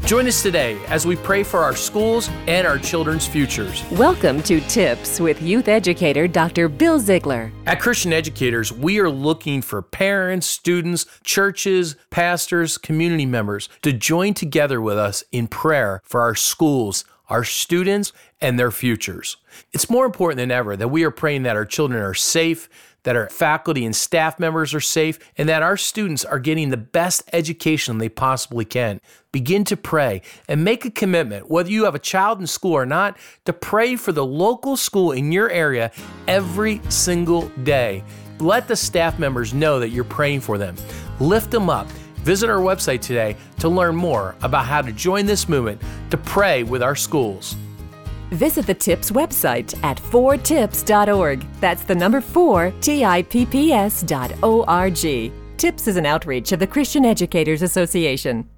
Join us today as we pray for our schools and our children's futures. Welcome to Tips with youth educator Dr. Bill Ziegler. At Christian Educators, we are looking for parents, students, churches, pastors, community members to join together with us in prayer for our schools, our students, and their futures. It's more important than ever that we are praying that our children are safe, that our faculty and staff members are safe, and that our students are getting the best education they possibly can. Begin to pray and make a commitment, whether you have a child in school or not, to pray for the local school in your area every single day. Let the staff members know that you're praying for them. Lift them up. Visit our website today to learn more about how to join this movement to pray with our schools. Visit the TIPS website at 4tips.org. That's the number 4, TIPPS.org. TIPS is an outreach of the Christian Educators Association.